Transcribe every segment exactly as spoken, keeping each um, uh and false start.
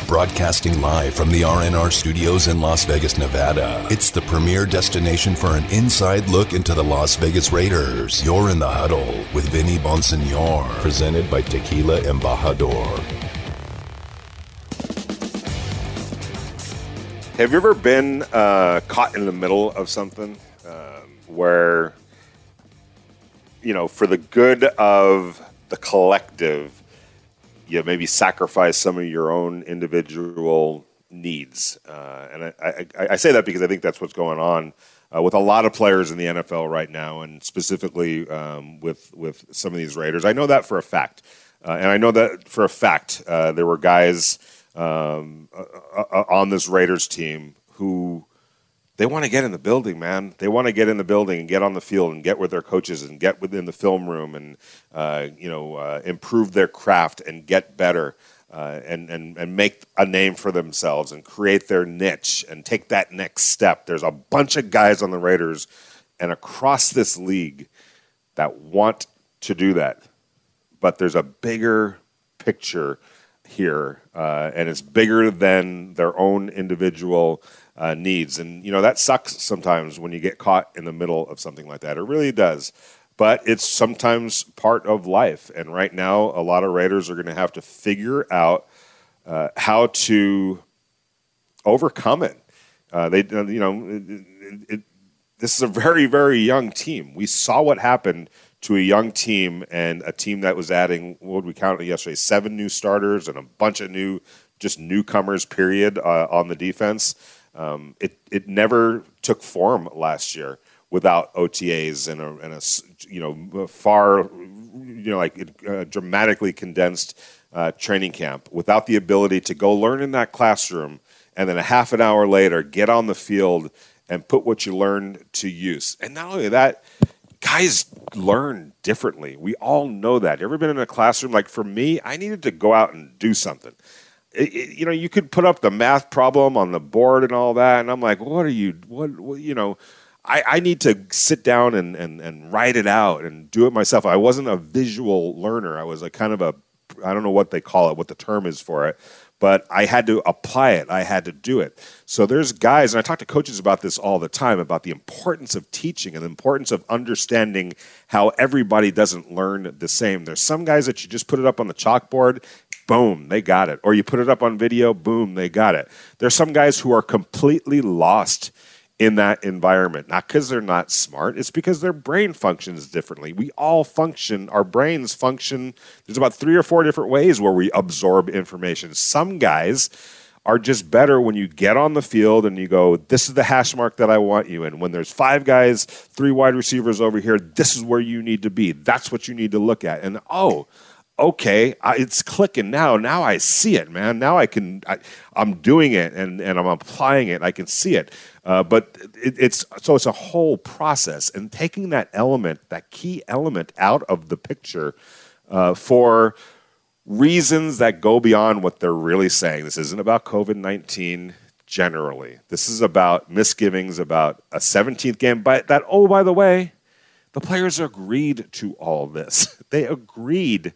Broadcasting live from the R N R studios in Las Vegas, Nevada. It's the premier destination for an inside look into the Las Vegas Raiders. You're in the huddle with Vinny Bonsignor, presented by Tequila Embajador. Have you ever been uh, caught in the middle of something um, where, you know, for the good of the collective, you maybe sacrifice some of your own individual needs? Uh, and I, I, I say that because I think that's what's going on uh, with a lot of players in the N F L right now, and specifically um, with, with some of these Raiders. I know that for a fact. Uh, and I know that for a fact uh, there were guys um, uh, on this Raiders team who they want to get in the building, man. They want to get in the building and get on the field and get with their coaches and get within the film room and, uh, you know, uh, improve their craft and get better uh, and, and, and make a name for themselves and create their niche and take that next step. There's a bunch of guys on the Raiders and across this league that want to do that. But there's a bigger picture here, uh, and it's bigger than their own individual uh, needs. And, you know, that sucks sometimes when you get caught in the middle of something like that. It really does. But it's sometimes part of life. And right now, a lot of Raiders are going to have to figure out uh, how to overcome it. Uh, they, you know, it, it, this is a very, very young team. We saw what happened to a young team and a team that was adding, what did we count yesterday, seven new starters and a bunch of new, just newcomers, period, uh, on the defense. Um, it it never took form last year without O T As and a, and a you know, far, you know, like a dramatically condensed uh, training camp, without the ability to go learn in that classroom and then a half an hour later get on the field and put what you learned to use. And not only that, guys learn differently. We all know that. You ever been in a classroom? Like for me, I needed to go out and do something. It, it, you know, you could put up the math problem on the board and all that, and I'm like, what are you, what, what you know, I, I need to sit down and, and, and write it out and do it myself. I wasn't a visual learner. I was a kind of a, I don't know what they call it, what the term is for it, but I had to apply it. I had to do it. So there's guys, and I talk to coaches about this all the time, about the importance of teaching and the importance of understanding how everybody doesn't learn the same. There's some guys that you just put it up on the chalkboard, boom, they got it. Or you put it up on video, boom, they got it. There's some guys who are completely lost in that environment, not because they're not smart, it's because their brain functions differently. We all function, our brains function, there's about three or four different ways where we absorb information. Some guys are just better when you get on the field and you go, this is the hash mark that I want you in. When there's five guys, three wide receivers over here, this is where you need to be. That's what you need to look at. And oh, okay, I, it's clicking now. Now I see it, man. Now I can, I, I'm doing it and, and I'm applying it. I can see it. Uh, but it, it's so it's a whole process, and taking that element, that key element, out of the picture uh, for reasons that go beyond what they're really saying. This isn't about COVID nineteen generally. This is about misgivings about a seventeenth game. But that, oh, by the way, the players agreed to all this. They agreed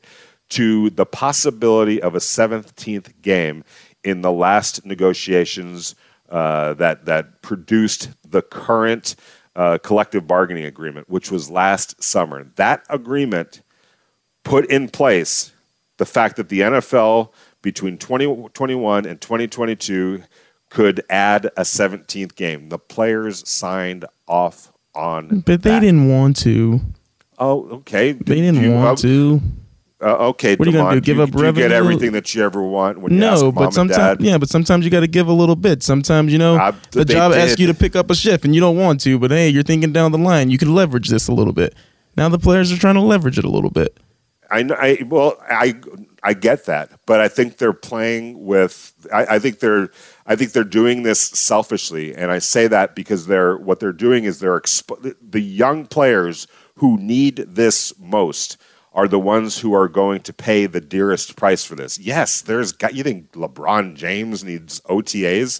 to the possibility of a seventeenth game in the last negotiations uh, that that produced the current uh, collective bargaining agreement, which was last summer. That agreement put in place the fact that the N F L between twenty twenty-one and twenty twenty-two could add a seventeenth game. The players signed off on But they that. didn't want to. Oh, okay. They didn't you, want uh, to. Uh, okay, What are you Damon, gonna do? Give you, up do you revenue? get everything that you ever want when you ask No, mom but and sometimes, dad? yeah, but sometimes you got to give a little bit. Sometimes, you know, Uh, the they job asks did. you to pick up a shift and you don't want to, but hey, you're thinking down the line, you could leverage this a little bit. Now the players are trying to leverage it a little bit. I know. I, well, I I get that, but I think they're playing with. I, I think they're. I think they're doing this selfishly, and I say that because they're what they're doing is they're expo- the young players who need this most are the ones who are going to pay the dearest price for this. Yes, there's. You think LeBron James needs O T As?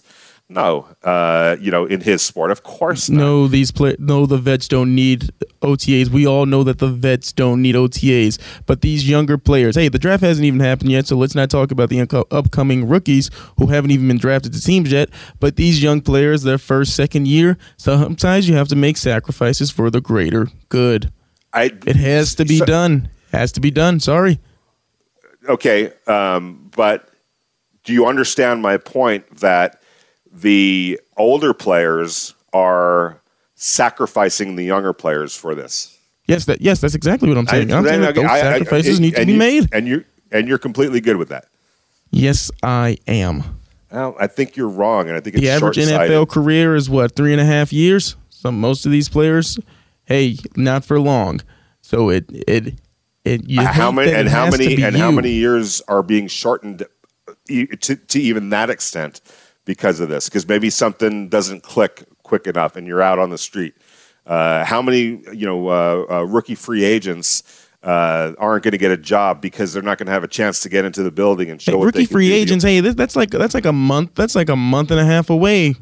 No, uh, you know, in his sport, of course not. No, these play- no, the vets don't need O T As. We all know that the vets don't need O T As. But these younger players, hey, the draft hasn't even happened yet, so let's not talk about the unco- upcoming rookies who haven't even been drafted to teams yet. But these young players, their first, second year, sometimes you have to make sacrifices for the greater good. I, it has to be so, done. Has to be done. Sorry. Okay, um, but do you understand my point that the older players are sacrificing the younger players for this? Yes, that yes, that's exactly what I'm saying. I, I'm saying that those I, I, sacrifices I, need to be you, made. And you and you're completely good with that. Yes, I am. Well, I think you're wrong, and I think it's the average N F L career is what, three and a half years. Some most of these players, hey, not for long. So it it it. You uh, how many and how many and you. how many years are being shortened to, to even that extent because of this? Because maybe something doesn't click quick enough, and you're out on the street. Uh, how many you know uh, uh, rookie free agents uh, aren't going to get a job because they're not going to have a chance to get into the building and show hey, what rookie they can free do. agents? Hey, this, that's like that's like a month. That's like a month and a half away.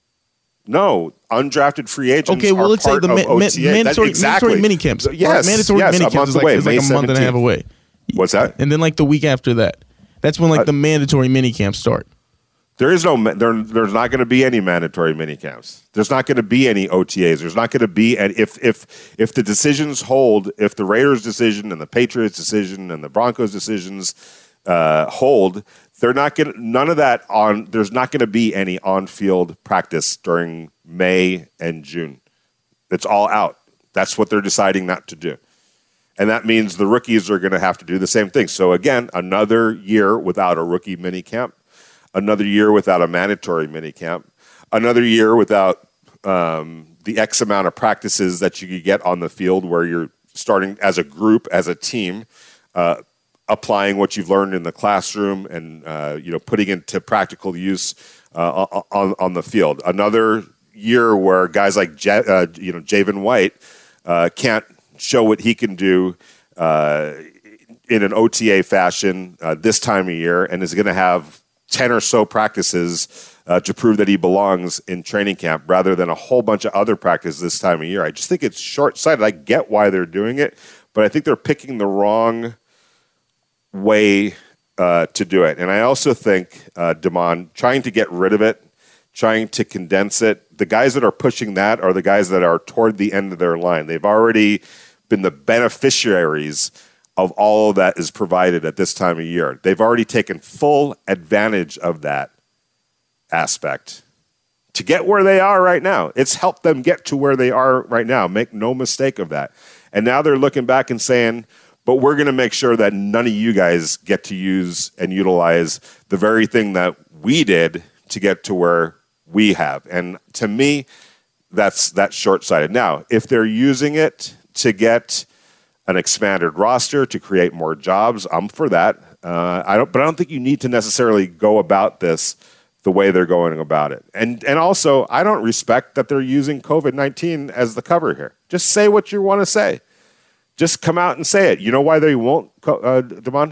No, undrafted free agents. Okay, well, are let's say part the of ma- O T A. mandatory, That, exactly. mandatory mini camps. So, yes, mandatory yes, mini a camps month is like, away, is like May a month and a half seventeenth. away. What's that? And then like the week after that, that's when like Uh, the mandatory mini camps start. There is no. There, there's not going to be any mandatory mini camps. There's not going to be any O T As. There's not going to be. And if if if the decisions hold, if the Raiders' decision and the Patriots' decision and the Broncos' decisions uh, hold, they're not going. None of that on. There's not going to be any on-field practice during May and June. It's all out. That's what they're deciding not to do. And that means the rookies are going to have to do the same thing. So again, another year without a rookie mini camp. Another year without a mandatory mini camp, another year without um, the X amount of practices that you could get on the field where you're starting as a group, as a team, uh, applying what you've learned in the classroom and uh, you know putting into practical use uh, on on the field. Another year where guys like J- uh, you know Javen White uh, can't show what he can do uh, in an O T A fashion uh, this time of year, and is going to have ten or so practices uh, to prove that he belongs in training camp rather than a whole bunch of other practices this time of year. I just think it's short-sighted. I get why they're doing it, but I think they're picking the wrong way uh, to do it. And I also think, uh, Damon, trying to get rid of it, trying to condense it, the guys that are pushing that are the guys that are toward the end of their line. They've already been the beneficiaries of all that is provided at this time of year. They've already taken full advantage of that aspect to get where they are right now. It's helped them get to where they are right now. Make no mistake of that. And now they're looking back and saying, but we're going to make sure that none of you guys get to use and utilize the very thing that we did to get to where we have. And to me, that's that's short-sighted. Now, if they're using it to get an expanded roster to create more jobs, I'm for that. Uh, I don't, but I don't think you need to necessarily go about this the way they're going about it. And and also, I don't respect that they're using COVID nineteen as the cover here. Just say what you want to say. Just come out and say it. You know why they won't, uh, Damon?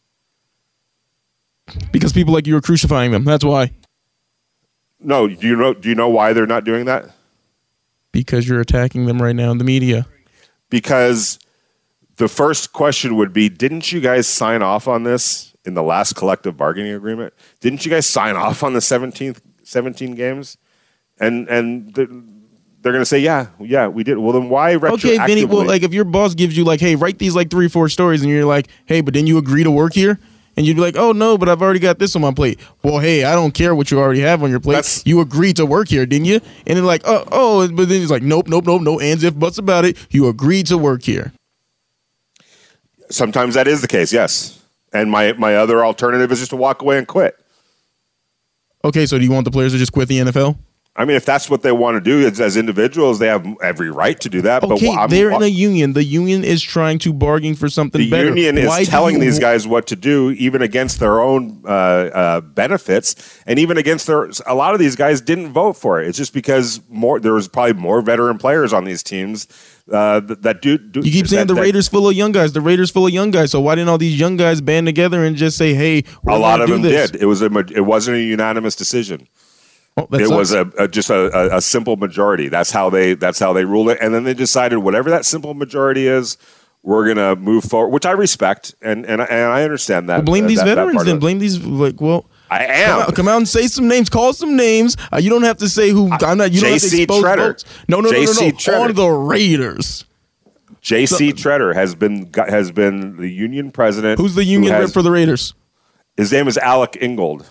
Because people like you are crucifying them. That's why. No, do you know? Do you know why they're not doing that? Because you're attacking them right now in the media. Because the first question would be, didn't you guys sign off on this in the last collective bargaining agreement? Didn't you guys sign off on the seventeenth, seventeen games? And and the, they're going to say, yeah, yeah, we did. Well, then why retroactively? Okay, Vinny, well, like if your boss gives you like, hey, write these like three, four stories, and you're like, hey, but then you agree to work here? And you'd be like, oh, no, but I've already got this on my plate. Well, hey, I don't care what you already have on your plate. That's, you agreed to work here, didn't you? And they're like, oh, oh, but then he's like, nope, nope, nope, no ands, if, buts about it. You agreed to work here. Sometimes that is the case, yes. And my, my other alternative is just to walk away and quit. Okay, so do you want the players to just quit the N F L? I mean, if that's what they want to do as, as individuals, they have every right to do that. Okay, but I'm, they're in a union. The union is trying to bargain for something the better. The union Why is telling you, these guys what to do, even against their own uh, uh, benefits, and even against their. A lot of these guys didn't vote for it. It's just because more there was probably more veteran players on these teams uh, that, that do, do. You keep saying that, the Raiders full of young guys. The Raiders full of young guys. So why didn't all these young guys band together and just say, "Hey, we're a lot of do them this. did. It was a. It wasn't a unanimous decision. Well, it sucks. was a, a just a, a simple majority. That's how they that's how they ruled it. And then they decided whatever that simple majority is, we're gonna move forward, which I respect and and, and I understand that. Well, blame uh, these that, veterans. that then blame these like well. I am. Come out, come out and say some names. Call some names. Uh, you don't have to say who. I'm not. You don't have to expose votes. No, no, no, no, no. Treader. On the Raiders. J C So, Treader has been has been the union president. Who's the union rep for the Raiders? His name is Alec Ingold.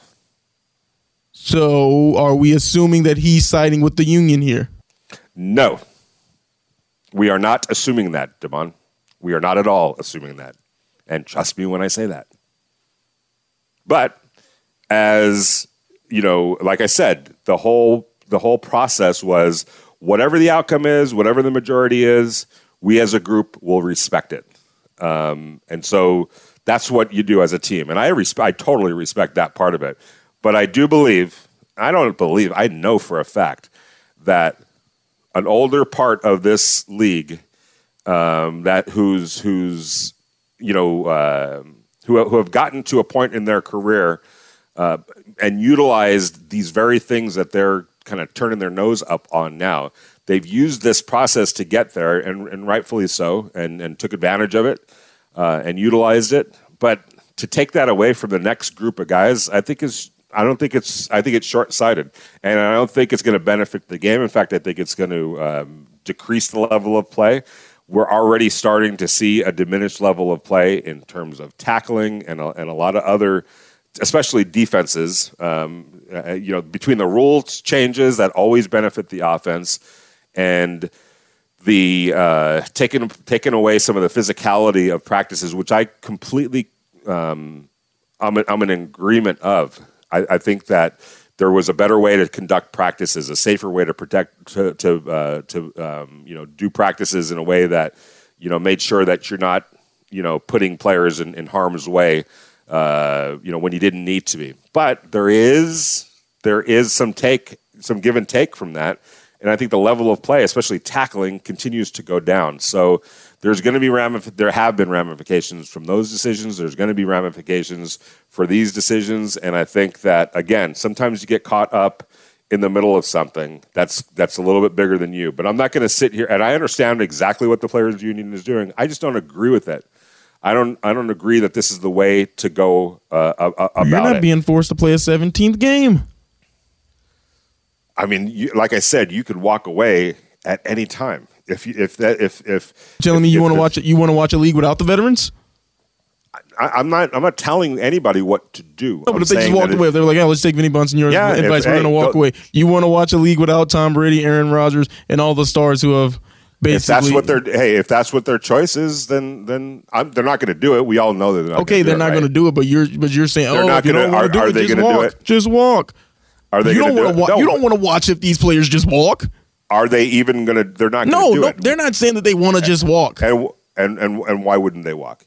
So, are we assuming that he's siding with the union here? No, we are not assuming that, Damon. We are not at all assuming that, and trust me when I say that. But as you know, like I said, the whole the whole process was whatever the outcome is, whatever the majority is, we as a group will respect it. Um, and so that's what you do as a team. And I resp- I totally respect that part of it. But I do believe, I don't believe, I know for a fact that an older part of this league um, that who's who's you know uh, who who have gotten to a point in their career uh, and utilized these very things that they're kind of turning their nose up on now. They've used this process to get there, and, and rightfully so, and, and took advantage of it uh, and utilized it. But to take that away from the next group of guys, I think is I don't think it's I think it's short-sighted, and I don't think it's going to benefit the game. In fact, I think it's going to um, decrease the level of play. We're already starting to see a diminished level of play in terms of tackling and a, and a lot of other, especially defenses. Um, uh, you know, between the rules changes that always benefit the offense and the uh, taking taking away some of the physicality of practices, which I completely um, I'm in, I'm in agreement of. I, I think that there was a better way to conduct practices, a safer way to protect, to to, uh, to um, you know, do practices in a way that, you know, made sure that you're not, you know, putting players in, in harm's way, uh, you know, when you didn't need to be. But there is there is some take, some give and take from that, and I think the level of play, especially tackling, continues to go down. So there's going to be ramif- there have been ramifications from those decisions. There's going to be ramifications for these decisions, and I think that again, sometimes you get caught up in the middle of something that's that's a little bit bigger than you. But I'm not going to sit here, and I understand exactly what the players' union is doing. I just don't agree with it. I don't I don't agree that this is the way to go uh, about it. You're not it. being forced to play a seventeenth game. I mean, you, like I said, you could walk away at any time. If you, if that if if telling if, me you want to watch it, you want to watch a league without the veterans. I, I'm not. I'm not telling anybody what to do. No, but I'm if they just walked away, they're like, "Oh, let's take Vinny Bonsignore's yeah, advice. If, We're hey, going to walk go, away." You want to watch a league without Tom Brady, Aaron Rodgers, and all the stars who have basically. If that's what their hey, if that's what their choice is, then then I'm, they're not going to do it. We all know that. They're not okay, they're not going right? to do it, but you're but you're saying, they're "Oh, if you gonna, don't want to do are it, they just walk. Do it? Just walk." Are they? You don't want to. Wa- no. You don't want to watch if these players just walk. Are they even going to? They're not. No, do no, it. They're not saying that they want to just walk. And, and and and why wouldn't they walk?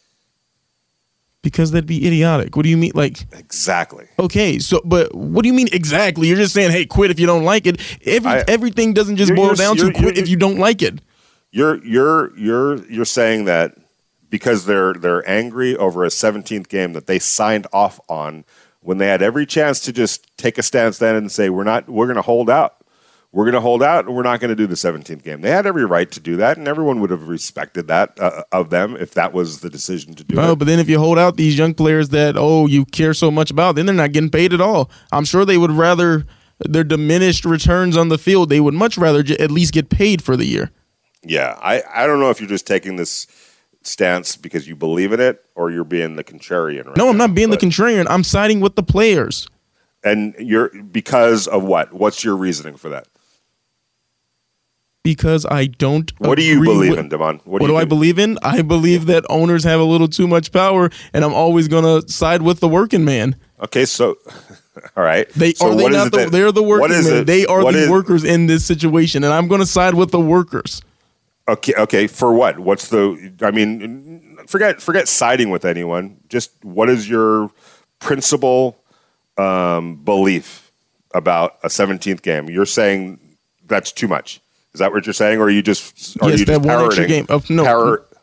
Because that'd be idiotic. What do you mean? Like exactly. Okay, so but what do you mean exactly? You're just saying, hey, quit if you don't like it. Every I, everything doesn't just boil down to quit if you don't like it. You're you're you're you're saying that because they're they're angry over a seventeenth game that they signed off on when they had every chance to just take a stance then and say we're not we're going to hold out. We're going to hold out, and we're not going to do the seventeenth game. They had every right to do that, and everyone would have respected that uh, of them if that was the decision to do oh, it. But then if you hold out these young players that, oh, you care so much about, then they're not getting paid at all. I'm sure they would rather their diminished returns on the field. They would much rather j- at least get paid for the year. Yeah, I, I don't know if you're just taking this stance because you believe in it or you're being the contrarian. Right no, I'm now, not being but, the contrarian. I'm siding with the players. And you're because of what? What's your reasoning for that? Because I don't. What do you believe with, in, Devon? What, what do, do I believe in? I believe yeah. that owners have a little too much power, and I'm always going to side with the working man. Okay, so all right. They so are they not the, that, they're the working man. It, they are the is, workers in this situation, and I'm going to side with the workers. Okay, okay. For what? What's the? I mean, forget forget siding with anyone. Just what is your principal um, belief about a seventeenth game? You're saying that's too much. Is that what you're saying, or are you just are yes, you that just one extra parroting, game of no parrot,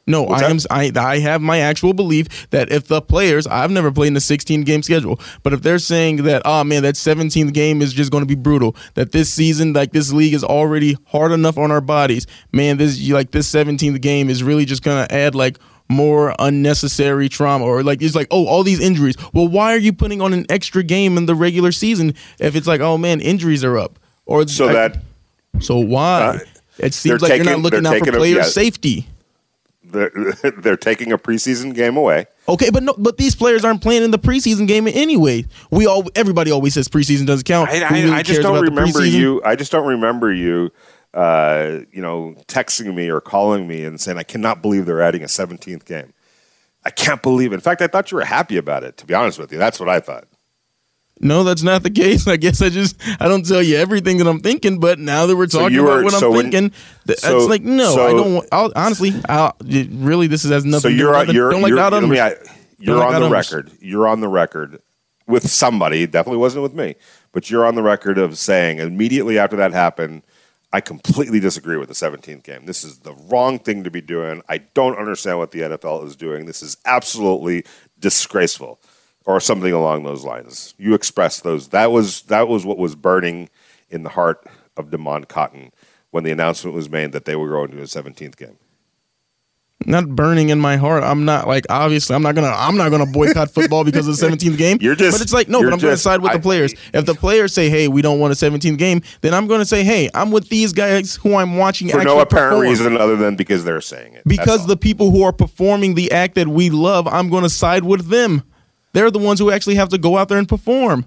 No, What's I am. that? I I have my actual belief that if the players, I've never played in a sixteen game schedule, but if they're saying that, oh man, that seventeenth game is just going to be brutal, that this season, like this league is already hard enough on our bodies, man, this like this seventeenth game is really just going to add like more unnecessary trauma, or like it's like, oh, all these injuries. Well, why are you putting on an extra game in the regular season if it's like, oh man, injuries are up, or So I, that so why? Uh, it seems they're like you're taking- not looking they're out for taking a- player yeah. safety. they're, they're taking a preseason game away. Okay, but no, but these players aren't playing in the preseason game anyway. We all, everybody always says preseason doesn't count. I, Who I, really I just cares don't about the remember preseason? you. I just don't remember you. Uh, you know, texting me or calling me and saying, "I cannot believe they're adding a seventeenth game. I can't believe it." In fact, I thought you were happy about it. To be honest with you, that's what I thought. No, that's not the case. I guess I just I don't tell you everything that I'm thinking. But now that we're So talking you about were- what I'm so when- thinking, th- so- it's like no, so- I don't. want- I'll, honestly, I'll, it, really, this has nothing So to do you're with nothing. you're Don't like you're, God let me- numbers. I- you're like on God the numbers. record. You're on the record with somebody. Definitely wasn't with me, but you're on the record of saying immediately after that happened, I completely disagree with the seventeenth game. This is the wrong thing to be doing. I don't understand what the N F L is doing. This is absolutely disgraceful, or something along those lines. You expressed those. That was that was what was burning in the heart of DeMond Cotton when the announcement was made that they were going to a seventeenth game. Not burning in my heart. I'm not like obviously I'm not gonna I'm not gonna boycott football because of the seventeenth game. You're just- but it's like no, you're but I'm gonna just- side with I- the players. If the players say, hey, we don't want a seventeenth game, then I'm gonna say, hey, I'm with these guys who I'm watching For actually no apparent perform. reason other than because they're saying it. That's Because all. the people who are performing the act that we love, I'm going to side with them. They're the ones who actually have to go out there and perform.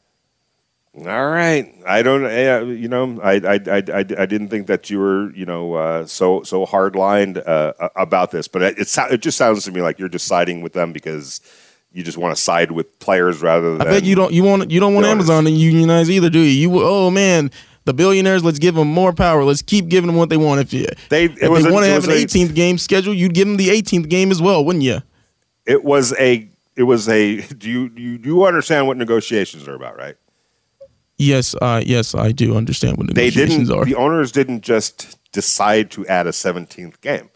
All right, I don't. Uh, you know, I, I, I, I, I didn't think that you were, you know, uh, so so hard lined uh, about this, but it, it sou- it just sounds to me like you're just siding with them because you just want to side with players rather than. I bet you don't. You want. You don't want the owners. Amazon to unionize either, do you? You. Oh man, the billionaires. Let's give them more power. Let's keep giving them what they want. If you, They- if it was they a- want to it have was an a- eighteenth game schedule, you'd give them the eighteenth game as well, wouldn't you? It was a. It was a. Do you do you, do you understand what negotiations are about, right? Yes. Uh, yes, I do understand what They negotiations didn't. are. The owners didn't just decide to add a seventeenth game.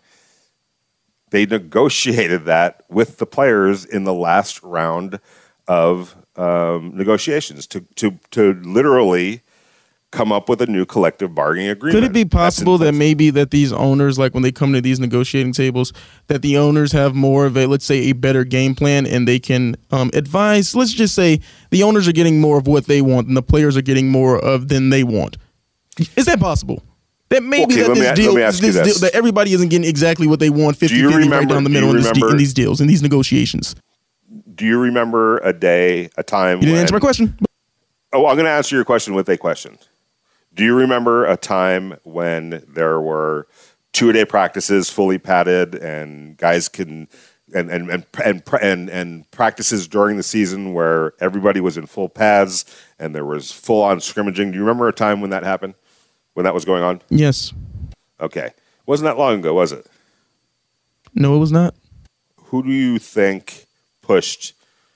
They negotiated that with the players in the last round of um, negotiations to to to literally come up with a new collective bargaining agreement. Could it be That's possible in that place. maybe that these owners, like when they come to these negotiating tables, that the owners have more of a, let's say, a better game plan, and they can um, advise? Let's just say the owners are getting more of what they want, and the players are getting more of than they want. Is that possible? That maybe Okay, that let me this a- deal, let me ask you this this. deal, that everybody isn't getting exactly what they want, you fifty-fifty right remember- down the do middle you in, this de- remember- in these deals, in these negotiations. Do you remember a day, a time? You didn't when, answer my question. Oh, I'm going to answer your question with a question. Do you remember a time when there were two-a-day practices, fully padded, and guys can and and and and and, and practices during the season where everybody was in full pads and there was full-on scrimmaging? Do you remember a time when that happened? When that was going on? Yes. Okay, wasn't that long ago, was it? No, it was not. Who do you think pushed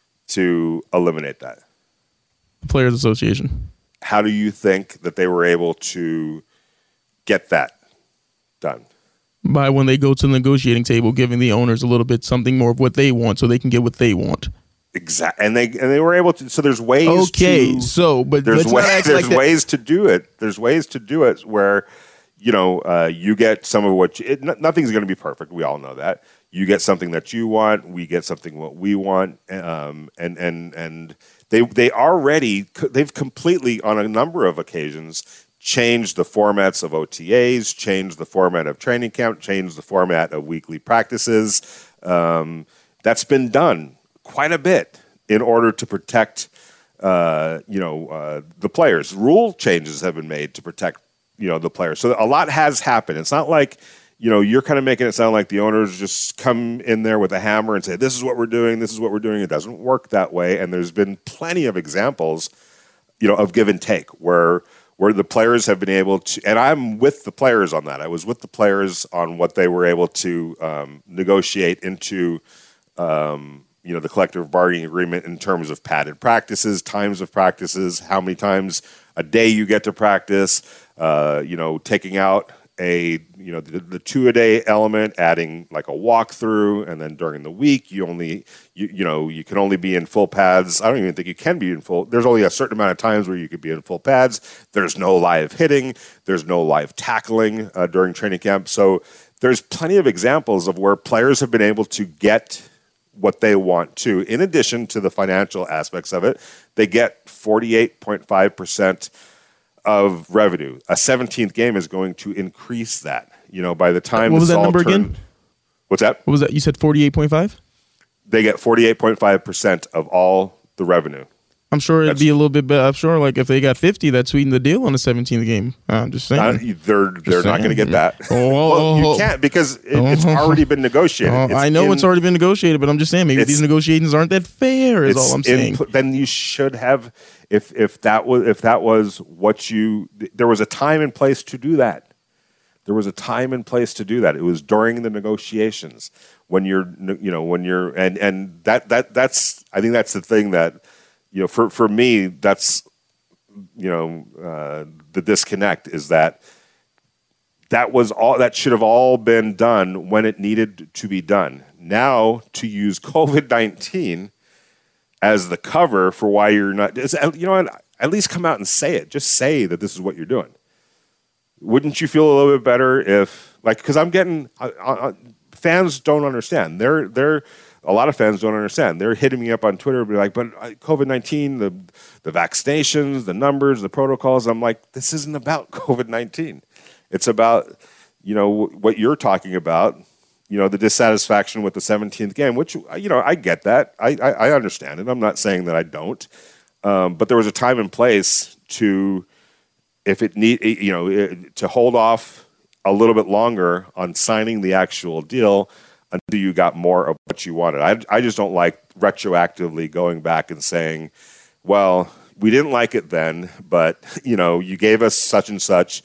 to eliminate that? The Players Association. How do you think that they were able to get that done? By when they go to the negotiating table, giving the owners a little bit something more of what they want, so they can get what they want. Exactly, and they and they were able to. So there's ways. Okay, to, so but there's let's way, not act there's like that. ways to do it. There's ways to do it where, you know, uh, you get some of what you, it, no- nothing's going to be perfect. We all know that. You get something that you want. We get something what we want. Um, and and and they they already they've completely on a number of occasions changed the formats of O T As, changed the format of training camp, changed the format of weekly practices. Um, that's been done quite a bit in order to protect, uh, you know, uh, the players. Rule changes have been made to protect, you know, the players. So a lot has happened. It's not like, you know, you're kind of making it sound like the owners just come in there with a hammer and say, this is what we're doing, this is what we're doing. It doesn't work that way. And there's been plenty of examples, you know, of give and take where where the players have been able to, and I'm with the players on that. I was with the players on what they were able to um, negotiate into, um, you know, the collective bargaining agreement in terms of padded practices, times of practices, how many times a day you get to practice, uh, you know, taking out a you know the, the two a day element, adding like a walkthrough, and then during the week you only you you know you can only be in full pads. I don't even think you can be in full. There's only a certain amount of times where you could be in full pads. There's no live hitting. There's no live tackling uh, during training camp. So there's plenty of examples of where players have been able to get what they want to. In addition to the financial aspects of it, they get forty-eight point five percent of revenue. A seventeenth game is going to increase that. You know, by the time what was that number turned, again? What's that? What was that? You said forty-eight point five? They get forty-eight point five percent of all the revenue. I'm sure it'd That's, be a little bit better. I'm sure, like, if they got fifty, that'd sweeten the deal on the seventeenth game. I'm just saying. Uh, they're they're just not going to get that. Oh, well, you oh, can't because it, it's already been negotiated. Oh, It's I know in, it's already been negotiated, but I'm just saying maybe these negotiations aren't that fair. Is all I'm saying. In, then you should have, if if that was if that was what you, there was a time and place to do that. There was a time and place to do that. It was during the negotiations when you're you know when you're and and that that that's I think that's the thing that. You know, for, for me, that's, you know, uh, the disconnect is that that was all that should have all been done when it needed to be done. Now, to use COVID nineteen as the cover for why you're not, you know, at least come out and say it. Just say that this is what you're doing. Wouldn't you feel a little bit better if, like, because I'm getting, uh, uh, fans don't understand. They're, they're, A lot of fans don't understand. They're hitting me up on Twitter and be like, but COVID nineteen, the the vaccinations, the numbers, the protocols. I'm like, this isn't about COVID nineteen. It's about, you know, what you're talking about, you know, the dissatisfaction with the seventeenth game, which, you know, I get that. I, I, I understand it. I'm not saying that I don't. Um, but there was a time and place to, if it need, you know, to hold off a little bit longer on signing the actual deal until you got more of what you wanted. I, I just don't like retroactively going back and saying, well, we didn't like it then, but, you know, you gave us such and such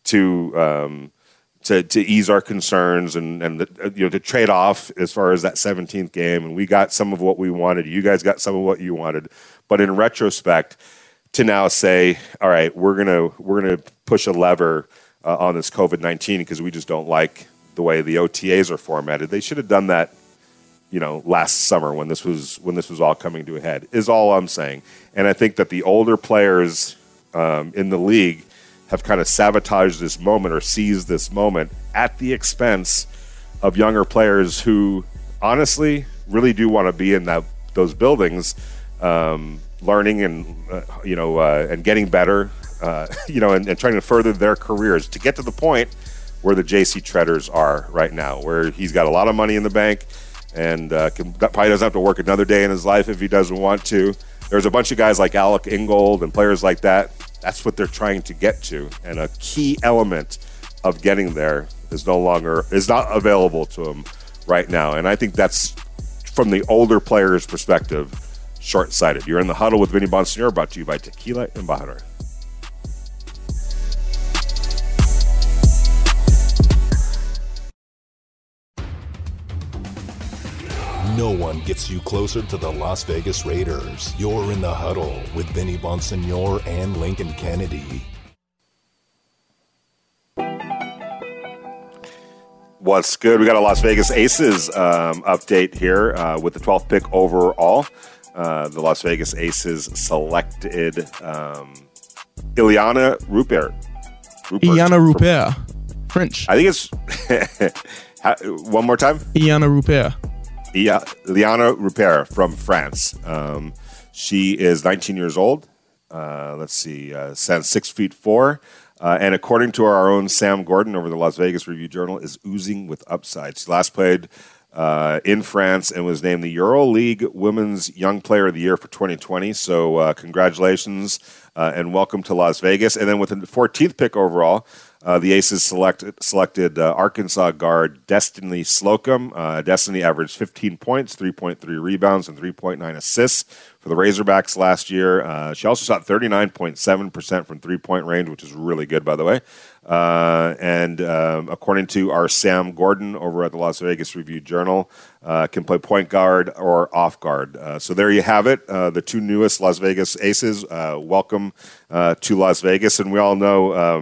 to um, to, to ease our concerns and, and the, you know, to trade off as far as that seventeenth game, and we got some of what we wanted. You guys got some of what you wanted. But in retrospect, to now say, all right, we're gonna we're gonna push a lever uh, on this COVID nineteen because we just don't like the way the O T As are formatted. They should have done that, you know, last summer when this was when this was all coming to a head, is all I'm saying. And I think that the older players um, in the league have kind of sabotaged this moment or seized this moment at the expense of younger players who honestly really do want to be in that those buildings, um, learning and uh, you know uh, and getting better, uh, you know, and, and trying to further their careers to get to the point where the J C Treaders are right now, where he's got a lot of money in the bank and uh, can, probably doesn't have to work another day in his life if he doesn't want to. There's a bunch of guys like Alec Ingold and players like that. That's what they're trying to get to. And a key element of getting there is no longer, is not available to them right now. And I think that's, from the older players' perspective, short-sighted. You're in the Huddle with Vinny Bonsignore, brought to you by Tequila Embajador. No one gets you closer to the Las Vegas Raiders. You're in the Huddle with Vinny Bonsignore and Lincoln Kennedy. What's good? We got a Las Vegas Aces um, update here uh, with the twelfth pick overall. Uh, the Las Vegas Aces selected um, Ileana Rupert. Rupert. Ileana Rupert. French. I think it's... One more time? Ileana Rupert. Yeah, Ileana Rupert from France. Um, she is nineteen years old. Uh, let's see, uh, stands six feet four. Uh, and according to our own Sam Gordon over the Las Vegas Review-Journal, is oozing with upside. She last played uh, in France and was named the EuroLeague Women's Young Player of the Year for twenty twenty. So uh, congratulations uh, and welcome to Las Vegas. And then with the fourteenth pick overall, Uh, the Aces select, selected uh, Arkansas guard Destiny Slocum. Uh, Destiny averaged fifteen points, three point three rebounds, and three point nine assists for the Razorbacks last year. Uh, she also shot thirty-nine point seven percent from three-point range, which is really good, by the way. Uh, and um, according to our Sam Gordon over at the Las Vegas Review-Journal, uh, can play point guard or off guard. Uh, so there you have it, uh, the two newest Las Vegas Aces. Uh, welcome uh, to Las Vegas. And we all know... Um,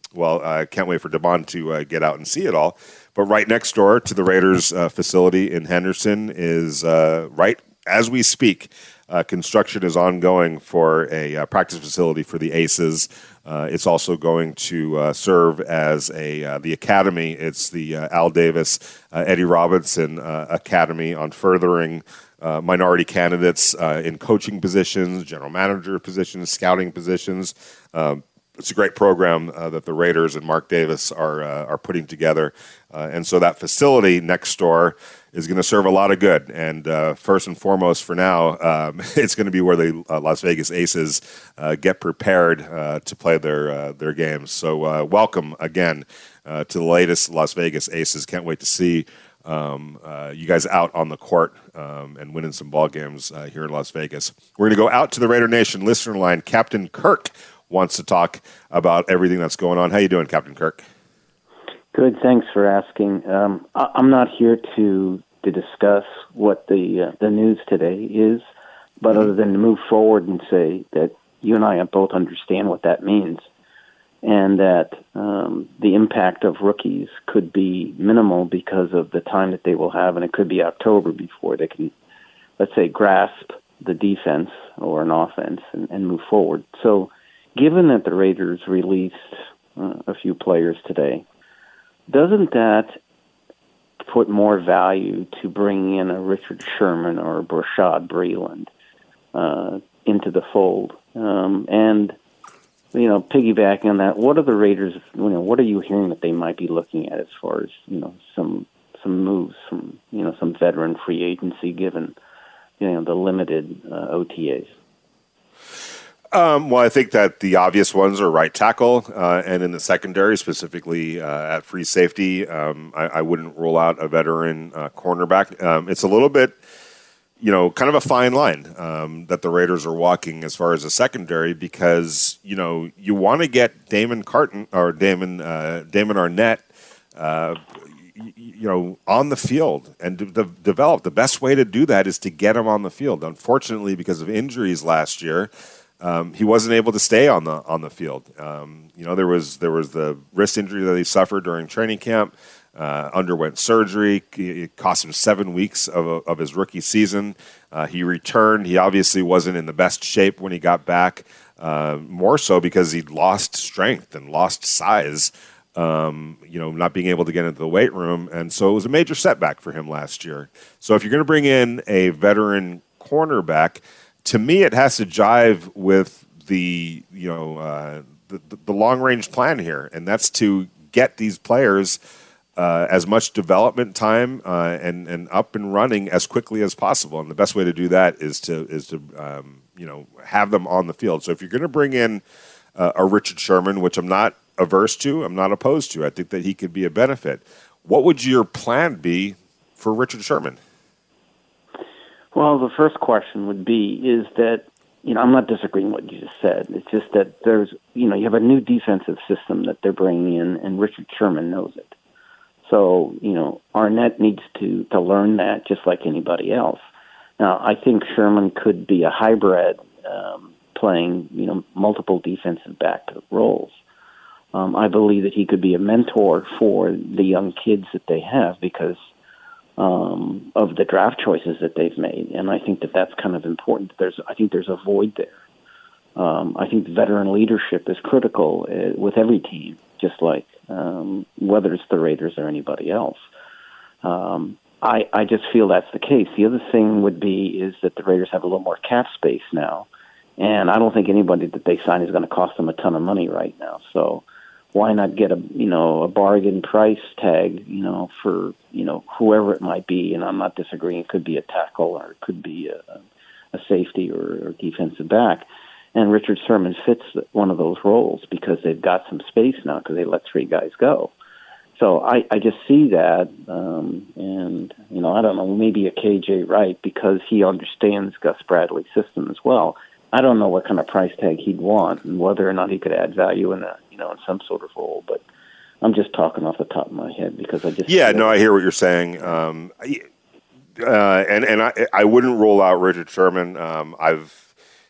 well, I uh, can't wait for Devon to uh, get out and see it all. But right next door to the Raiders uh, facility in Henderson is uh, right as we speak. Uh, construction is ongoing for a uh, practice facility for the Aces. Uh, it's also going to uh, serve as a uh, the academy. It's the uh, Al Davis, uh, Eddie Robinson uh, Academy on furthering uh, minority candidates uh, in coaching positions, general manager positions, scouting positions. Um, It's a great program uh, that the Raiders and Mark Davis are uh, are putting together, uh, and so that facility next door is going to serve a lot of good. And uh, first and foremost, for now, um, it's going to be where the uh, Las Vegas Aces uh, get prepared uh, to play their uh, their games. So, uh, welcome again uh, to the latest Las Vegas Aces. Can't wait to see um, uh, you guys out on the court um, and winning some ball games uh, here in Las Vegas. We're going to go out to the Raider Nation listener line. Captain Kirk wants to talk about everything that's going on. How you doing, Captain Kirk? Good. Thanks for asking. Um, I- I'm not here to to discuss what the uh, the news today is, but other than to move forward and say that you and I both understand what that means, and that um, the impact of rookies could be minimal because of the time that they will have, and it could be October before they can, let's say, grasp the defense or an offense and, and move forward. So, given that the Raiders released uh, a few players today, doesn't that put more value to bringing in a Richard Sherman or a Brashad Breeland uh, into the fold? Um, and, you know, piggybacking on that, what are the Raiders, you know, what are you hearing that they might be looking at as far as, you know, some some moves from, you know, some veteran free agency given, you know, the limited uh, O T As? Um, well, I think that the obvious ones are right tackle, uh, and in the secondary, specifically uh, at free safety, um, I, I wouldn't rule out a veteran uh, cornerback. Um, it's a little bit, you know, kind of a fine line um, that the Raiders are walking as far as a secondary, because, you know, you want to get Damon Carton or Damon uh, Damon Arnett, uh, you, you know, on the field and to, to develop. The best way to do that is to get him on the field. Unfortunately, because of injuries last year, Um, he wasn't able to stay on the on the field. Um, you know, there was there was the wrist injury that he suffered during training camp. Uh, underwent surgery. It cost him seven weeks of of his rookie season. Uh, he returned. He obviously wasn't in the best shape when he got back. Uh, more so because he'd lost strength and lost size. Um, you know, not being able to get into the weight room, and so it was a major setback for him last year. So if you're going to bring in a veteran cornerback, to me, it has to jive with the you know uh, the, the long range plan here, and that's to get these players uh, as much development time uh, and and up and running as quickly as possible. And the best way to do that is to is to um, you know have them on the field. So if you're going to bring in uh, a Richard Sherman, which I'm not averse to, I'm not opposed to, I think that he could be a benefit. What would your plan be for Richard Sherman? Well, the first question would be is that, you know, I'm not disagreeing with what you just said. It's just that there's, you know, you have a new defensive system that they're bringing in, and Richard Sherman knows it. So, you know, Arnett needs to, to learn that just like anybody else. Now, I think Sherman could be a hybrid um, playing, you know, multiple defensive back roles. Um, I believe that he could be a mentor for the young kids that they have because Um, of the draft choices that they've made, and I think that that's kind of important. There's, I think there's a void there. Um, I think veteran leadership is critical uh, with every team, just like um, whether it's the Raiders or anybody else. Um, I, I just feel that's the case. The other thing would be is that the Raiders have a little more cap space now, and I don't think anybody that they sign is going to cost them a ton of money right now. So why not get a you know a bargain price tag you know for you know whoever it might be? And I'm not disagreeing. It could be a tackle or it could be a, a safety or a defensive back. And Richard Sherman fits one of those roles because they've got some space now because they let three guys go. So I, I just see that, um, and you know I don't know, maybe a K J Wright because he understands Gus Bradley's system as well. I don't know what kind of price tag he'd want and whether or not he could add value in a, you know, in some sort of role. But I'm just talking off the top of my head because I just yeah, no, I hear what you're saying, um, uh, and and I I wouldn't rule out Richard Sherman. Um, I've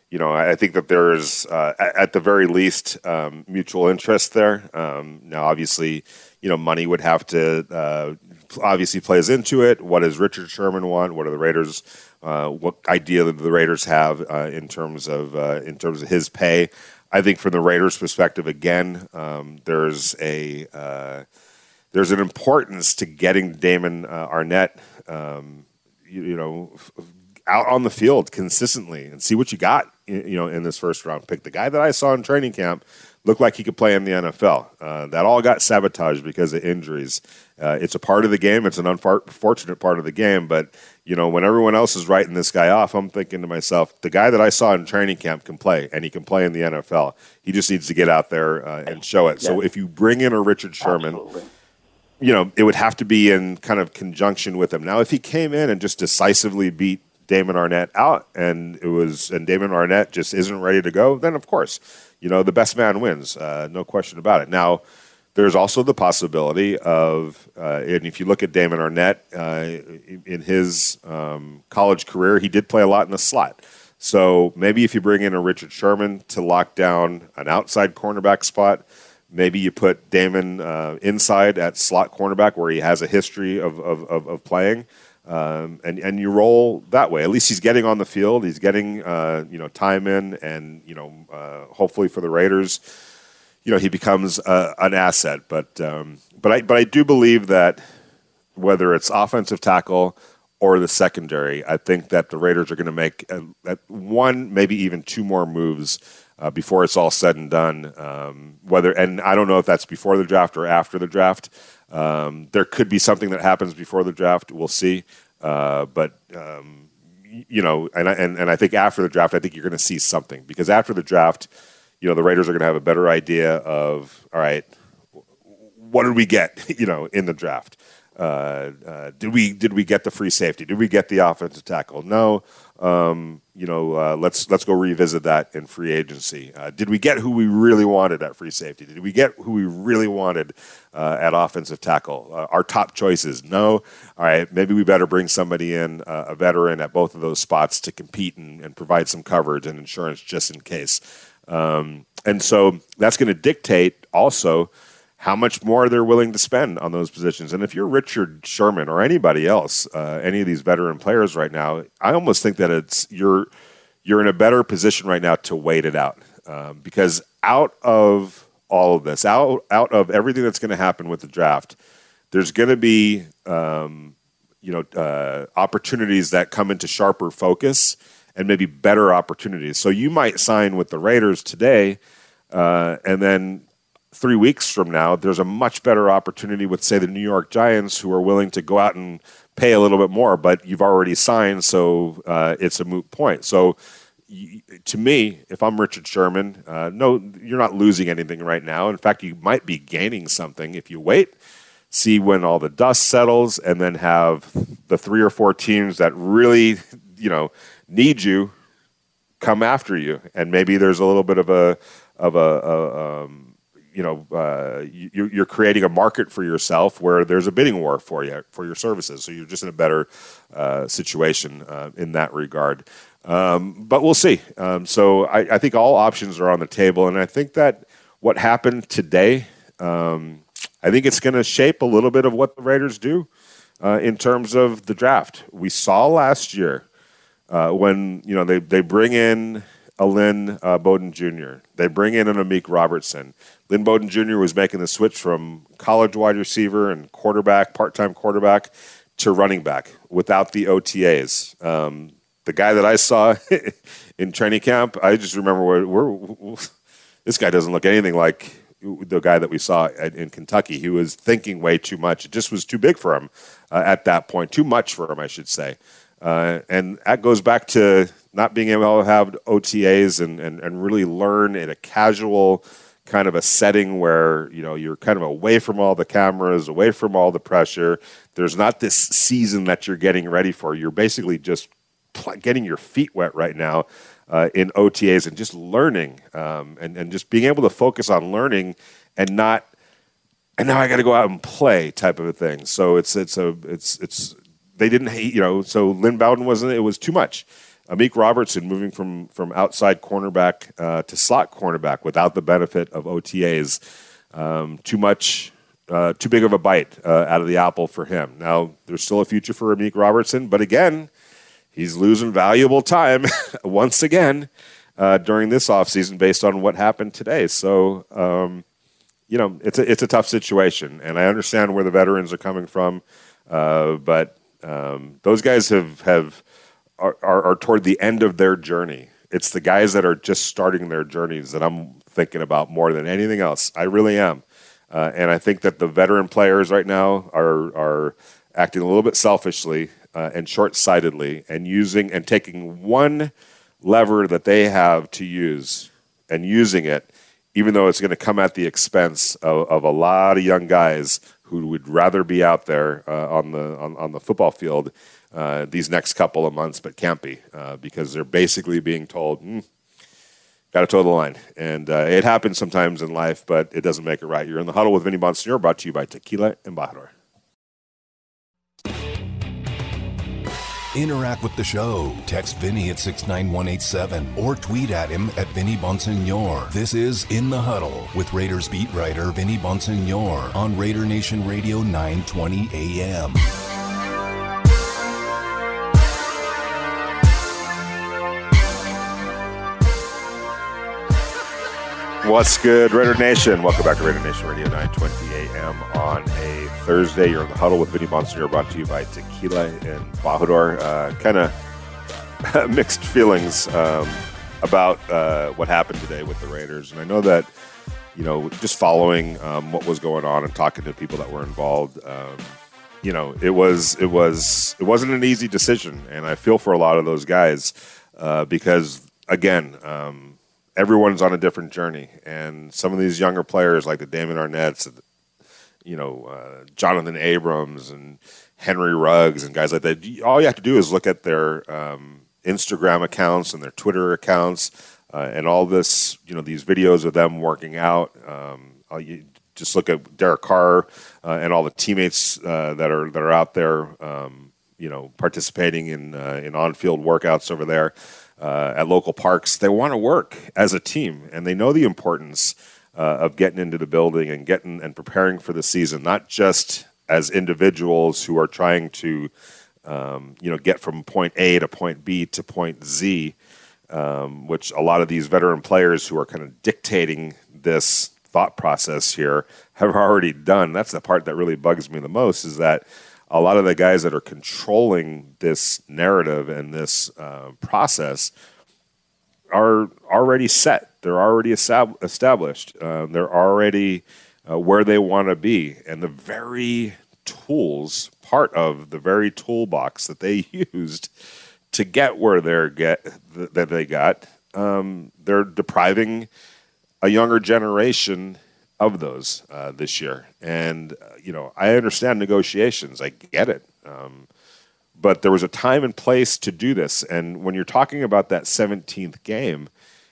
you know, I think that there's, uh, at the very least, um, mutual interest there. Um, now, obviously, you know, money would have to uh, obviously plays into it. What does Richard Sherman want? What are the Raiders? Uh, what idea do the Raiders have uh, in terms of uh, in terms of his pay? I think from the Raiders' perspective, again, um, there's a uh, there's an importance to getting Damon uh, Arnette, um, you, you know, f- out on the field consistently and see what you got, you know, in this first round pick. The guy that I saw in training camp looked like he could play in the N F L. Uh, that all got sabotaged because of injuries. Uh, it's a part of the game. It's an unfortunate part of the game. But, you know, when everyone else is writing this guy off, I'm thinking to myself, the guy that I saw in training camp can play, and he can play in the N F L. He just needs to get out there uh, and show it. Yeah. So if you bring in a Richard Sherman, Absolutely. you know, it would have to be in kind of conjunction with him. Now, if he came in and just decisively beat Damon Arnette out, and it was, and Damon Arnette just isn't ready to go, then of course, you know, the best man wins, uh, no question about it. Now, there's also the possibility of, uh, and if you look at Damon Arnette uh, in his um, college career, he did play a lot in the slot. So maybe if you bring in a Richard Sherman to lock down an outside cornerback spot, maybe you put Damon uh, inside at slot cornerback where he has a history of of, of, of playing. Um, and, and you roll that way. At least he's getting on the field. He's getting, uh, you know, time in, and, you know, uh, hopefully for the Raiders, you know, he becomes uh, an asset. But um, but I but I do believe that whether it's offensive tackle or the secondary, I think that the Raiders are going to make a, a one, maybe even two more moves uh, before it's all said and done. Um, whether and I don't know if that's before the draft or after the draft. Um, there could be something that happens before the draft. We'll see. Uh, but, um, you know, and I, and, and I think after the draft, I think you're going to see something. Because after the draft, you know, the Raiders are going to have a better idea of, all right, what did we get, you know, in the draft? Uh, uh, did we did we get the free safety? Did we get the offensive tackle? No. Um, you know, uh, let's let's go revisit that in free agency. Uh, did we get who we really wanted at free safety? Did we get who we really wanted uh, at offensive tackle? Uh, our top choices? No. All right, maybe we better bring somebody in, uh, a veteran at both of those spots to compete and, and provide some coverage and insurance just in case. Um, and so that's going to dictate also how much more they're willing to spend on those positions. And if you're Richard Sherman or anybody else, uh, any of these veteran players right now, I almost think that it's you're you're in a better position right now to wait it out. Um, because out of all of this, out, out of everything that's going to happen with the draft, there's going to be um, you know uh, opportunities that come into sharper focus and maybe better opportunities. So you might sign with the Raiders today, uh, and then three weeks from now, there's a much better opportunity with, say, the New York Giants, who are willing to go out and pay a little bit more, but you've already signed, so uh, it's a moot point. So y- to me, if I'm Richard Sherman, uh, no, you're not losing anything right now. In fact, you might be gaining something if you wait, see when all the dust settles, and then have the three or four teams that really, you know, need you come after you. And maybe there's a little bit of a, of a, a um, you know, uh, you, you're creating a market for yourself where there's a bidding war for you, for your services. So you're just in a better uh, situation uh, in that regard. Um, but we'll see. Um, so I, I think all options are on the table. And I think that what happened today, um, I think it's going to shape a little bit of what the Raiders do uh, in terms of the draft. We saw last year uh, when, you know, they, they bring in a Lynn uh, Bowden Junior They bring in an Amik Robertson. Lynn Bowden Junior was making the switch from college wide receiver and quarterback, part-time quarterback, to running back without the O T As. Um, the guy that I saw in training camp, I just remember where we're, we're, this guy doesn't look anything like the guy that we saw at, in Kentucky. He was thinking way too much. It just was too big for him uh, at that point. Too much for him, I should say. Uh, and that goes back to not being able to have O T As and, and, and really learn in a casual kind of a setting where, you know, you're kind of away from all the cameras, away from all the pressure. There's not this season that you're getting ready for. You're basically just pl- getting your feet wet right now uh, in O T As and just learning um, and, and just being able to focus on learning and not, and now I got to go out and play type of a thing. So it's, it's a, it's, it's, they didn't hate, you know, so Lynn Bowden wasn't, it was too much. Amik Robertson moving from, from outside cornerback uh, to slot cornerback without the benefit of O T As. Um, too much, uh, too big of a bite uh, out of the apple for him. Now, there's still a future for Amik Robertson, but again, he's losing valuable time once again uh, during this offseason based on what happened today. So, um, you know, it's a, it's a tough situation, and I understand where the veterans are coming from, uh, but um, those guys have, have are, are, are toward the end of their journey. It's the guys that are just starting their journeys that I'm thinking about more than anything else. I really am. Uh, and I think that the veteran players right now are are acting a little bit selfishly uh, and short-sightedly and using and taking one lever that they have to use and using it, even though it's going to come at the expense of, of a lot of young guys who would rather be out there uh, on the on, on the football field uh, these next couple of months, but can't be uh, because they're basically being told, mm, got to toe the line. And uh, it happens sometimes in life, but it doesn't make it right. You're in the Huddle with Vinny Bonsignor, brought to you by Tequila Embajador. Interact with the show. Text Vinny at six nine one eight seven or tweet at him at Vinny Bonsignor. This is In the Huddle with Raiders beat writer Vinny Bonsignor on Raider Nation Radio nine twenty A M. What's good, Raider Nation? Welcome back to Raider Nation Radio nine twenty A M on a Thursday. You're in the Huddle with Vinny Bonsignor, brought to you by Tequila and Bajador. Uh, kind of mixed feelings um, about uh, what happened today with the Raiders. And I know that, you know, just following um, what was going on and talking to people that were involved, um, you know, it was it was it wasn't an easy decision, and I feel for a lot of those guys uh, because again. Um, Everyone's on a different journey, and some of these younger players like the Damon Arnett's, you know, uh, Jonathan Abrams and Henry Ruggs and guys like that. All you have to do is look at their um, Instagram accounts and their Twitter accounts uh, and all this, you know, these videos of them working out. Um, you just look at Derek Carr uh, and all the teammates uh, that are that are out there, um, you know, participating in uh, in on-field workouts over there. Uh, at local parks. They want to work as a team, and they know the importance uh, of getting into the building and getting and preparing for the season, not just as individuals who are trying to, um, you know, get from point A to point B to point Z, um, which a lot of these veteran players who are kind of dictating this thought process here have already done. That's the part that really bugs me the most, is that a lot of the guys that are controlling this narrative and this uh, process are already set. They're already estab- established. Uh, they're already uh, where they want to be. And the very tools, part of the very toolbox that they used to get where they're get th- that they got, um, they're depriving a younger generation of those uh, this year. And, uh, you know, I understand negotiations. I get it. Um, but there was a time and place to do this. And when you're talking about that seventeenth game,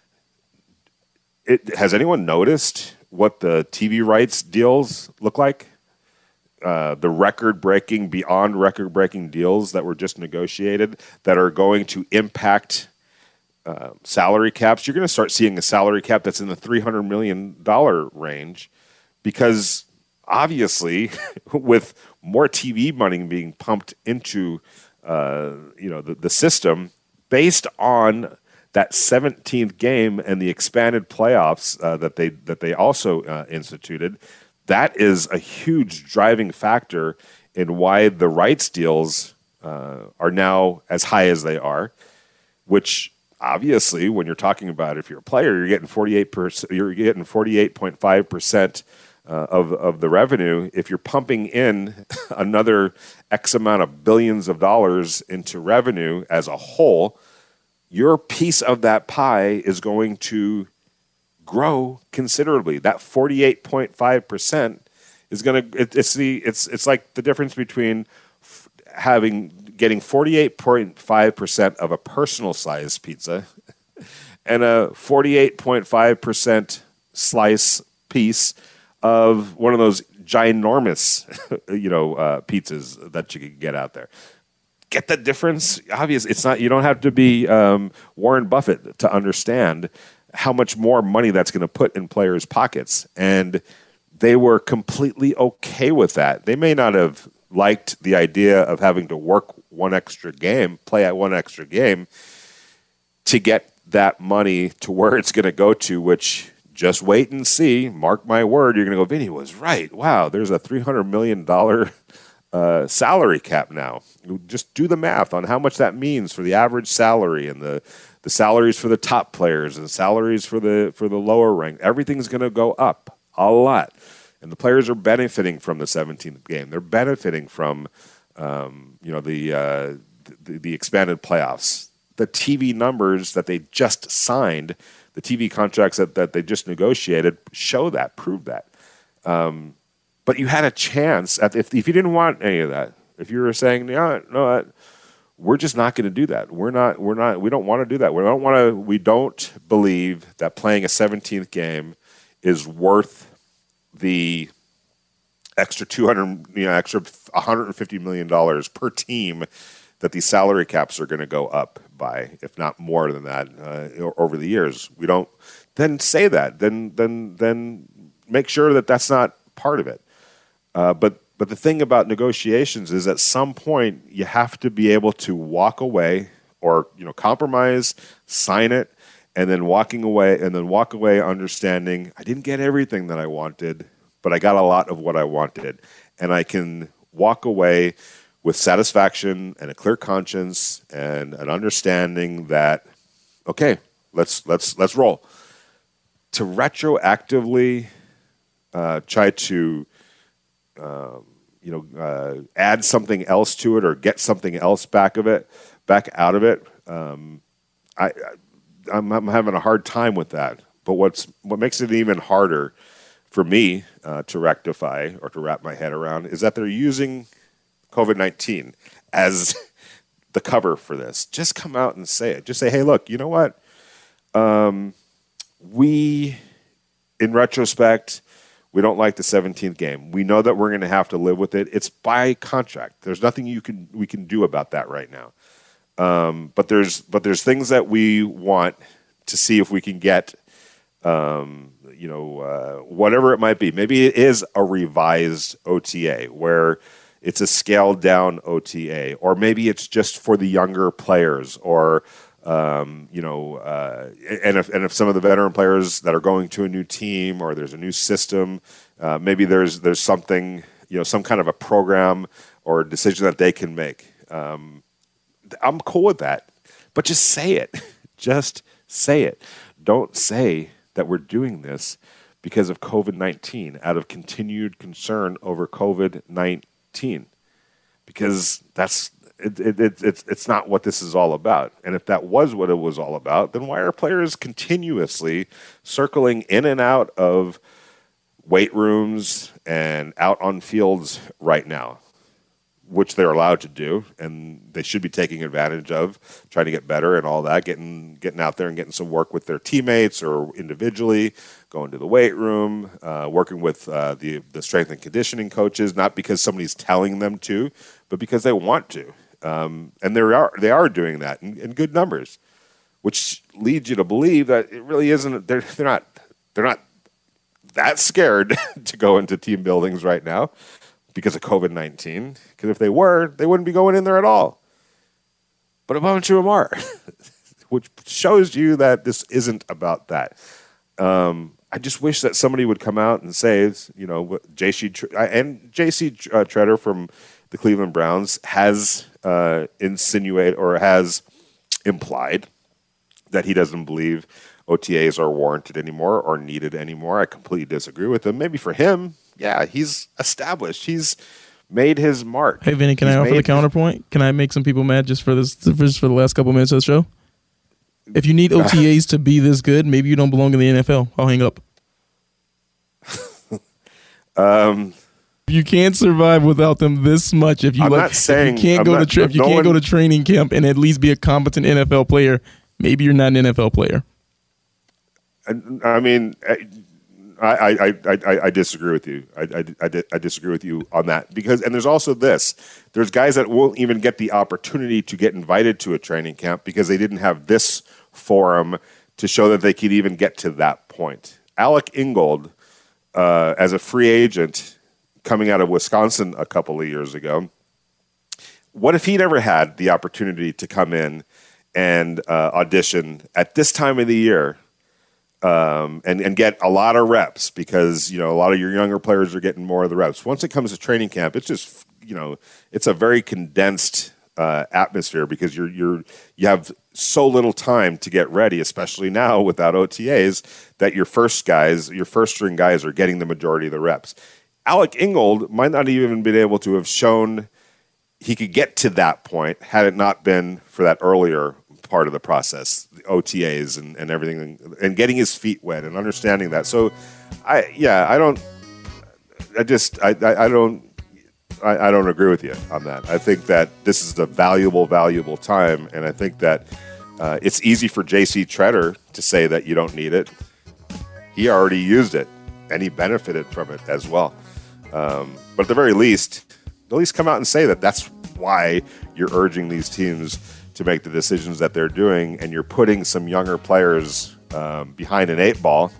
it, has anyone noticed what the T V rights deals look like? Uh, the record-breaking, beyond record-breaking deals that were just negotiated that are going to impact Uh, salary caps. You're going to start seeing a salary cap that's in the three hundred million dollars range because obviously with more T V money being pumped into uh, you know the, the system based on that seventeenth game and the expanded playoffs uh, that they that they also uh, instituted, that is a huge driving factor in why the rights deals uh, are now as high as they are, which obviously, when you're talking about if you're a player, you're getting forty-eight percent. You're getting forty-eight point five percent uh, of of the revenue. If you're pumping in another X amount of billions of dollars into revenue as a whole, your piece of that pie is going to grow considerably. That forty-eight point five percent is going to. It, it's the. It's it's like the difference between f- having. getting forty-eight point five percent of a personal size pizza and a forty-eight point five percent slice piece of one of those ginormous, you know, uh, pizzas that you could get out there. get the difference? Obvious. It's not. You don't have to be um, Warren Buffett to understand how much more money that's going to put in players' pockets. And they were completely okay with that. They may not have liked the idea of having to work one extra game, play at one extra game to get that money to where it's going to go to, which just wait and see. Mark my word, you're going to go, Vinny was right. Wow, there's a three hundred million dollars uh, salary cap now. Just do the math on how much that means for the average salary and the, the salaries for the top players and the salaries for the for the lower rank. Everything's going to go up a lot. And the players are benefiting from the seventeenth game. They're benefiting from um, you know the, uh, the the expanded playoffs. The T V numbers that they just signed, the T V contracts that, that they just negotiated show that, prove that. Um, but you had a chance. At, if, if you didn't want any of that, if you were saying, no, no, we're just not going to do that. We're not. We're not. We don't want to do that. We don't want to. We don't believe that playing a seventeenth game is worth the extra two hundred, you know, extra one hundred fifty million dollars per team that these salary caps are going to go up by, if not more than that, uh, over the years. We don't then say that. Then then then make sure that that's not part of it. Uh, but but the thing about negotiations is, at some point you have to be able to walk away, or you know, compromise, sign it, and then walking away, and then walk away understanding I didn't get everything that I wanted, but I got a lot of what I wanted, and I can walk away with satisfaction and a clear conscience and an understanding that, okay, let's let's let's roll. To retroactively uh, try to um, you know uh, add something else to it or get something else back of it, back out of it, um, I, I I'm, I'm having a hard time with that. But what's what makes it even harder for me uh, to rectify or to wrap my head around is that they're using COVID nineteen as the cover for this. Just come out and say it. Just say, hey, look, you know what? Um, we, in retrospect, we don't like the seventeenth game. We know that we're going to have to live with it. It's by contract. There's nothing you can we can do about that right now. Um, but there's but there's things that we want to see if we can get, um, you know, uh, whatever it might be. Maybe it is a revised O T A where it's a scaled down O T A, or maybe it's just for the younger players, or um, you know, uh, and if and if some of the veteran players that are going to a new team, or there's a new system, uh, maybe there's there's something, you know, some kind of a program or a decision that they can make. Um, I'm cool with that, but just say it. Just say it. Don't say that we're doing this because of COVID nineteen, out of continued concern over COVID nineteen, because that's it, it, it, it's it's not what this is all about. And if that was what it was all about, then why are players continuously circling in and out of weight rooms and out on fields right now, which they're allowed to do, and they should be taking advantage of, trying to get better and all that, getting getting out there and getting some work with their teammates or individually, going to the weight room, uh, working with uh, the the strength and conditioning coaches, not because somebody's telling them to, but because they want to. Um, and they are they are doing that in, in good numbers, which leads you to believe that it really isn't. They're they're not they're not that scared to go into team buildings right now because of COVID nineteen. Because if they were, they wouldn't be going in there at all. But a bunch of them are, which shows you that this isn't about that. Um, I just wish that somebody would come out and say, you know, J C and J C uh, Treader from the Cleveland Browns has uh, insinuated or has implied that he doesn't believe O T As are warranted anymore or needed anymore. I completely disagree with him. Maybe for him, yeah, he's established. He's made his mark. Hey, Vinny, can he's I offer the counterpoint? His... Can I make some people mad just for this, just for the last couple minutes of the show? If you need O T As to be this good, maybe you don't belong in the N F L. I'll hang up. um, you can't survive without them this much. If you I'm like, not saying if you can't I'm go not, to tra- if you no can't one... go to training camp and at least be a competent N F L player, maybe you're not an N F L player. I mean, I, I, I, I disagree with you. I, I, I, I disagree with you on that because, and there's also this: there's guys that won't even get the opportunity to get invited to a training camp because they didn't have this forum to show that they could even get to that point. Alec Ingold, uh, as a free agent coming out of Wisconsin a couple of years ago, what if he'd ever had the opportunity to come in and uh, audition at this time of the year? Um, and, and get a lot of reps because, you know, a lot of your younger players are getting more of the reps. Once it comes to training camp, it's just, you know, it's a very condensed uh, atmosphere because you're, you're, you have so little time to get ready, especially now without O T As, that your first guys, your first string guys are getting the majority of the reps. Alec Ingold might not even been able to have shown he could get to that point had it not been for that earlier part of the process, the O T As and, and everything, and getting his feet wet and understanding that. So, I yeah, I don't, I just, I, I, I don't, I, I don't agree with you on that. I think that this is a valuable, valuable time, and I think that uh, it's easy for J C Tretter to say that you don't need it. He already used it, and he benefited from it as well. Um, but at the very least, at least come out and say that that's why you're urging these teams to make the decisions that they're doing, and you're putting some younger players um, behind an eight ball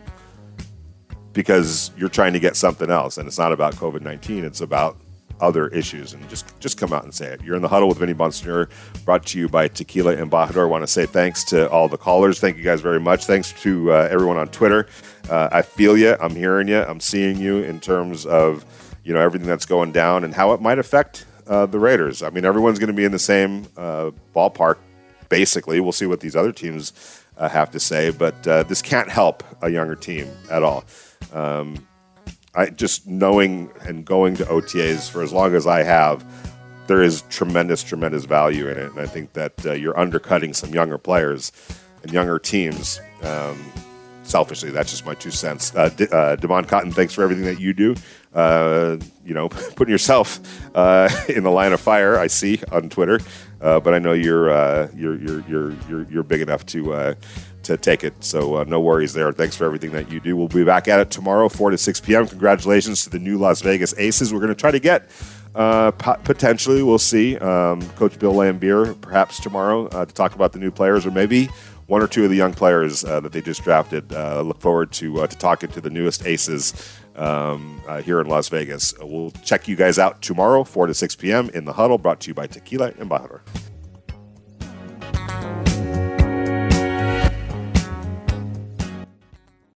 because you're trying to get something else. And it's not about COVID nineteen. It's about other issues. And just, just come out and say it. You're in the Huddle with Vinny Bonsignore, brought to you by Tequila Embajador. I want to say thanks to all the callers. Thank you guys very much. Thanks to uh, everyone on Twitter. Uh, I feel you. I'm hearing you. I'm seeing you in terms of, you know, everything that's going down and how it might affect Uh, the Raiders. I mean, everyone's going to be in the same uh, ballpark, basically. We'll see what these other teams uh, have to say, but uh, this can't help a younger team at all. Um, I just knowing and going to O T As for as long as I have, there is tremendous, tremendous value in it, and I think that uh, you're undercutting some younger players and younger teams. Um, selfishly, that's just my two cents. Uh, D- uh, Damon Cotton, thanks for everything that you do. Uh, you know, putting yourself uh, in the line of fire. I see on Twitter, uh, but I know you're uh, you're you're you're you're you're big enough to uh, to take it. So uh, no worries there. Thanks for everything that you do. We'll be back at it tomorrow, four to six p.m. Congratulations to the new Las Vegas Aces. We're going to try to get uh, po- potentially, we'll see, um, Coach Bill Laimbeer perhaps tomorrow uh, to talk about the new players, or maybe one or two of the young players uh, that they just drafted. Uh, look forward to uh, to talking to the newest Aces um, uh, here in Las Vegas. We'll check you guys out tomorrow, four to six p.m. in the Huddle, brought to you by Tequila Embajador.